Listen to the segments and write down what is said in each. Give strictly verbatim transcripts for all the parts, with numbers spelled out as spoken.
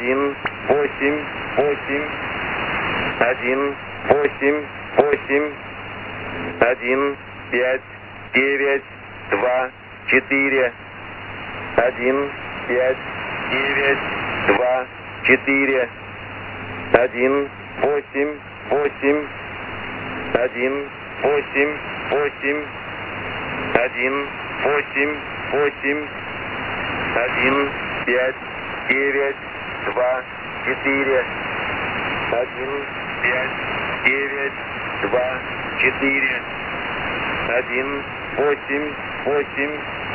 один, восемь, восемь, один, восемь, восемь, один, пять, девять, два, четыре, один, пять, девять, два, четыре, один, восемь, восемь, один, восемь, восемь, один, восемь, восемь, один, пять, девять, два, четыре, один, пять, девять, два, четыре, один, восемь, восемь,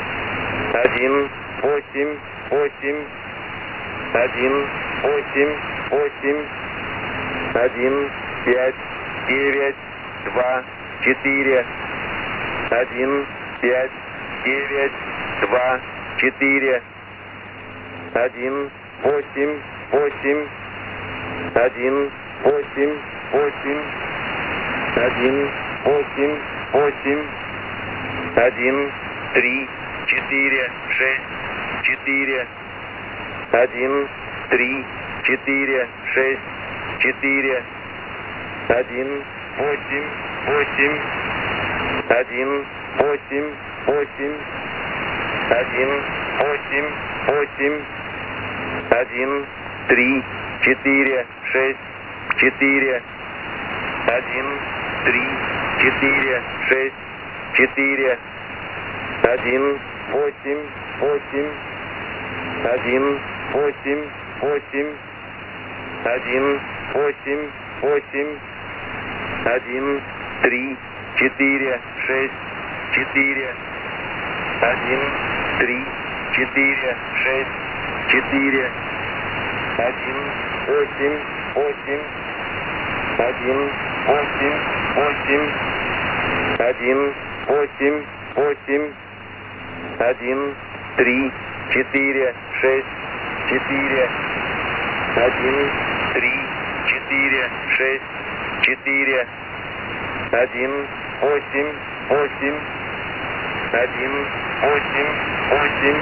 один, восемь, восемь, один, восемь, восемь, один, пять, девять, два, четыре, один, пять, девять, два, четыре, один, восемь, восемь, один, восемь, восемь, один, восемь, восемь, один, три, четыре, шесть, четыре, один, три, четыре, шесть, четыре, один, восемь, восемь, один, восемь, восемь, один, восемь, восемь, один, три, четыре, шесть, четыре, один, три, четыре, шесть, четыре, один, восемь, восемь, один, восемь, восемь, один, восемь, восемь, один, три, четыре, шесть, четыре, один, три, четыре, шесть, четыре, один, восемь, восемь, один, восемь, восемь, один, восемь, восемь, один, три, четыре, шесть, четыре, один, три, четыре, шесть, четыре, один, восемь, восемь, один, восемь, восемь,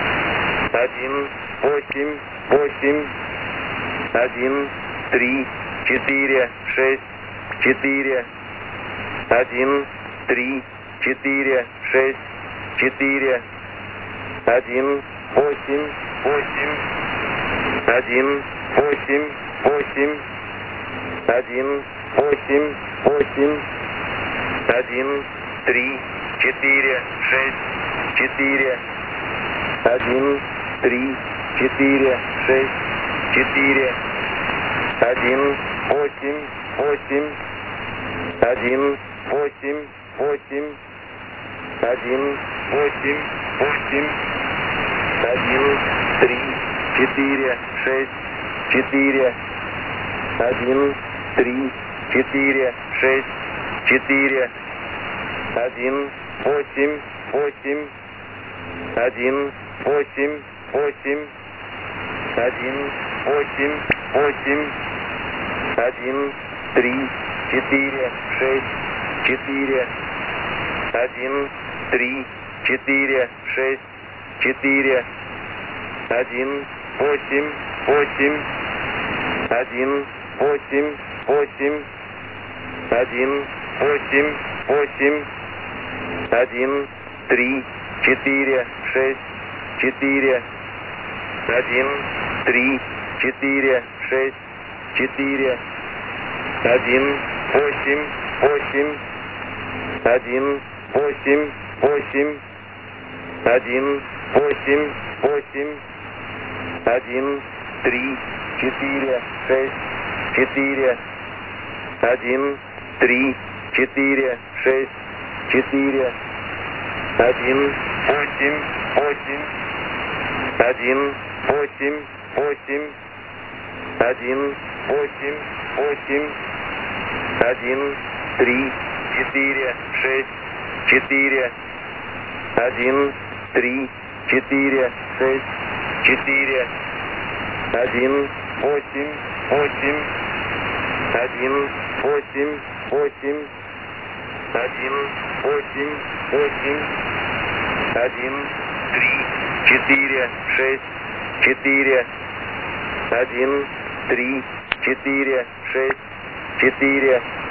один, восемь, восемь, один, три, четыре, шесть, четыре, один, три, четыре, шесть, четыре, один, восемь, восемь, один, восемь, восемь, один, восемь, восемь, один, три, четыре, шесть, четыре, один, три, четыре, шесть, четыре, один, восемь, восемь, один, восемь, восемь, один, восемь, восемь, один, три, четыре, шесть, четыре, один, три, четыре, шесть, четыре, один, восемь, восемь, один, восемь, восемь, один, восемь, восемь, один, три, четыре, шесть, четыре, один, три, четыре, шесть, четыре, один, восемь, восемь, один, восемь, восемь, один, восемь, восемь, один, три, четыре, шесть, четыре, один, три, четыре, шесть, четыре, один, восемь, восемь, один, восемь, восемь, один, восемь, восемь, один, три, четыре, шесть, четыре, один, три, четыре, шесть, четыре, один, восемь, восемь, один, восемь, восемь, один, восемь, восемь, один, три, четыре, шесть, четыре, один, три, четыре, шесть, четыре, один, восемь, восемь, один, восемь, восемь, один, восемь, восемь, один, три, четыре, шесть, четыре, один, три, четыре, шесть, четыре,